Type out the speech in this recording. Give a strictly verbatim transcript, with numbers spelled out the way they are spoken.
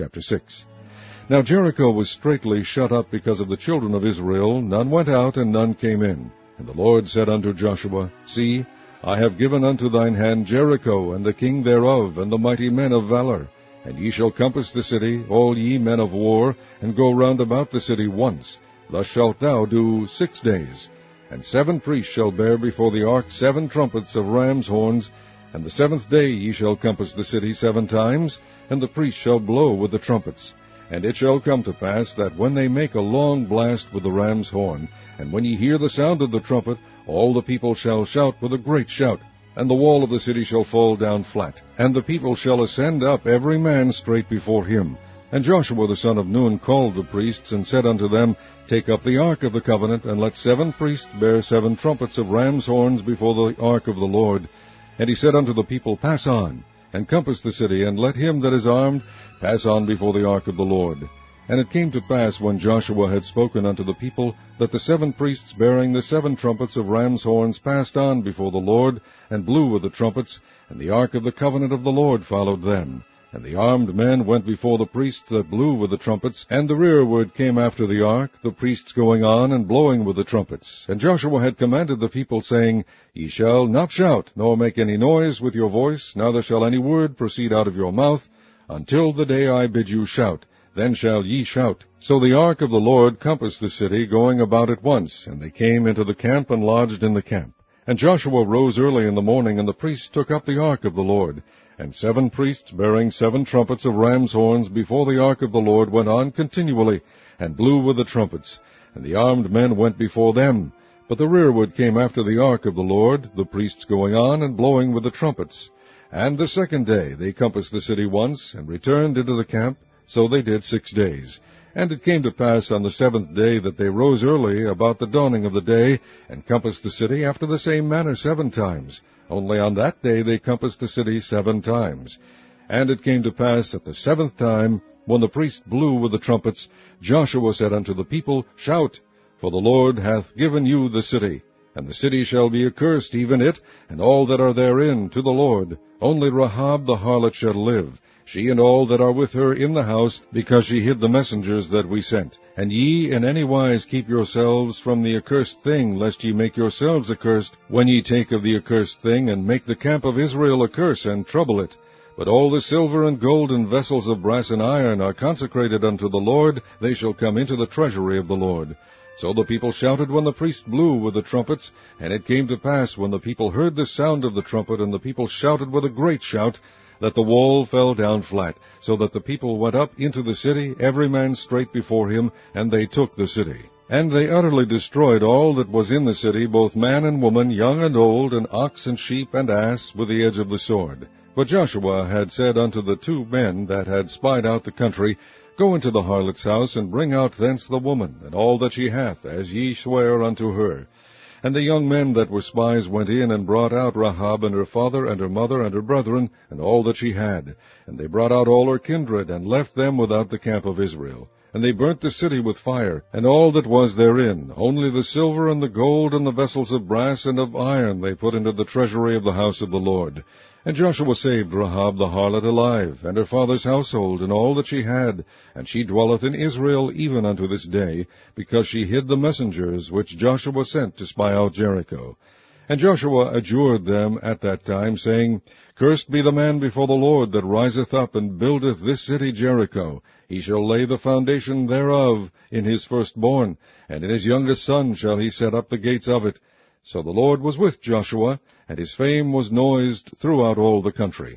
Chapter six. Now Jericho was straitly shut up because of the children of Israel. None went out, and none came in. And the Lord said unto Joshua, See, I have given unto thine hand Jericho, and the king thereof, and the mighty men of valor. And ye shall compass the city, all ye men of war, and go round about the city once. Thus shalt thou do six days. And seven priests shall bear before the ark seven trumpets of ram's horns. And the seventh day ye shall compass the city seven times, and the priests shall blow with the trumpets. And it shall come to pass that when they make a long blast with the ram's horn, and when ye hear the sound of the trumpet, all the people shall shout with a great shout, and the wall of the city shall fall down flat, and the people shall ascend up every man straight before him. And Joshua the son of Nun called the priests, and said unto them, Take up the ark of the covenant, and let seven priests bear seven trumpets of ram's horns before the ark of the Lord. And he said unto the people, Pass on, and compass the city, and let him that is armed pass on before the ark of the Lord. And it came to pass, when Joshua had spoken unto the people, that the seven priests bearing the seven trumpets of ram's horns passed on before the Lord, and blew with the trumpets, and the ark of the covenant of the Lord followed them. And the armed men went before the priests that blew with the trumpets, and the rearward came after the ark, the priests going on and blowing with the trumpets. And Joshua had commanded the people, saying, Ye shall not shout, nor make any noise with your voice, neither shall any word proceed out of your mouth, until the day I bid you shout. Then shall ye shout. So the ark of the Lord compassed the city, going about it once, and they came into the camp and lodged in the camp. And Joshua rose early in the morning, and the priests took up the ark of the Lord. And seven priests bearing seven trumpets of ram's horns before the ark of the Lord went on continually, and blew with the trumpets. And the armed men went before them. But the rearward came after the ark of the Lord, the priests going on and blowing with the trumpets. And the second day they compassed the city once, and returned into the camp. So they did six days. And it came to pass on the seventh day that they rose early about the dawning of the day, and compassed the city after the same manner seven times. Only on that day they compassed the city seven times. And it came to pass at the seventh time, when the priest blew with the trumpets, Joshua said unto the people, Shout, for the Lord hath given you the city. And the city shall be accursed, even it, and all that are therein, to the Lord. Only Rahab the harlot shall live, she and all that are with her in the house, because she hid the messengers that we sent. And ye in any wise keep yourselves from the accursed thing, lest ye make yourselves accursed, when ye take of the accursed thing, and make the camp of Israel a curse, and trouble it. But all the silver and gold and vessels of brass and iron are consecrated unto the Lord, they shall come into the treasury of the Lord. So the people shouted when the priest blew with the trumpets. And it came to pass, when the people heard the sound of the trumpet, and the people shouted with a great shout, that the wall fell down flat, so that the people went up into the city, every man straight before him, and they took the city. And they utterly destroyed all that was in the city, both man and woman, young and old, and ox and sheep and ass, with the edge of the sword. But Joshua had said unto the two men that had spied out the country, Go into the harlot's house, and bring out thence the woman, and all that she hath, as ye swear unto her. And the young men that were spies went in, and brought out Rahab, and her father, and her mother, and her brethren, and all that she had. And they brought out all her kindred, and left them without the camp of Israel. And they burnt the city with fire, and all that was therein. Only the silver and the gold and the vessels of brass and of iron they put into the treasury of the house of the Lord. And Joshua saved Rahab the harlot alive, and her father's household, and all that she had. And she dwelleth in Israel even unto this day, because she hid the messengers which Joshua sent to spy out Jericho. And Joshua adjured them at that time, saying, Cursed be the man before the Lord that riseth up and buildeth this city Jericho. He shall lay the foundation thereof in his firstborn, and in his youngest son shall he set up the gates of it. So the Lord was with Joshua, and his fame was noised throughout all the country.